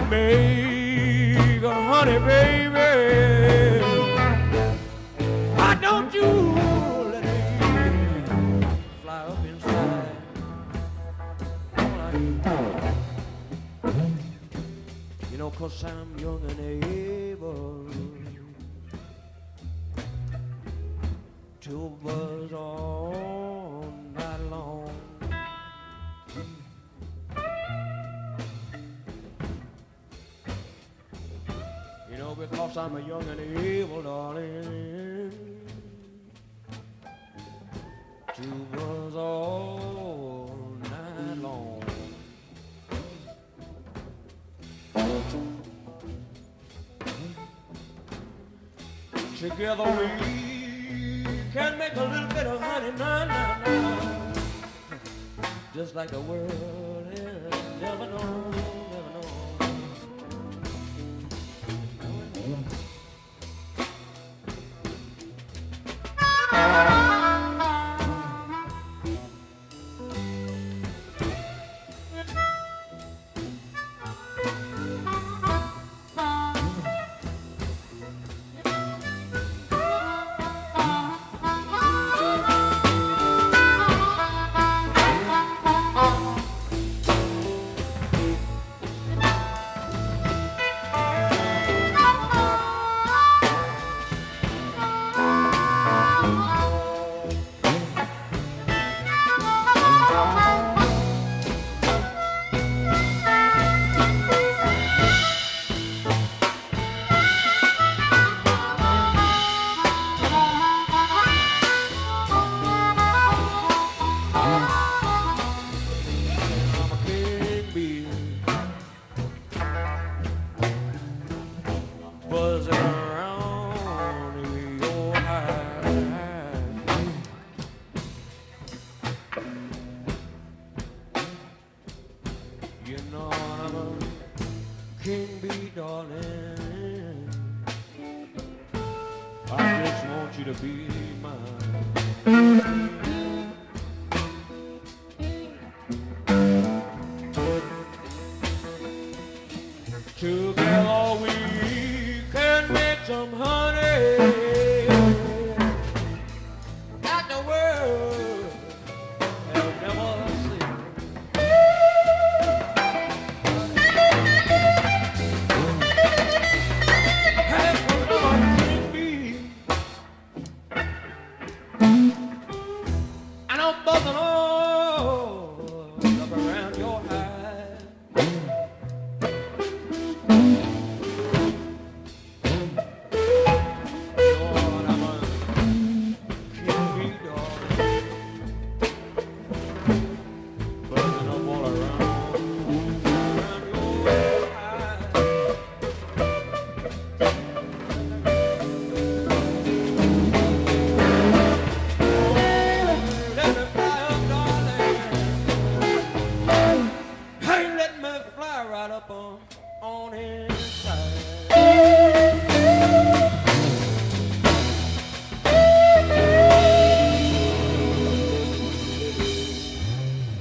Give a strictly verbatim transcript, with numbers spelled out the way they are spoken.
make a honey, baby. Why don't you let me fly up inside? All I You know, 'cause I'm young and able to buzz all night long. You know, because I'm a young and able, darling, to buzz all night long. Together we can make a little bit of honey, nah, nah, nah. Just like the world has never known, never known.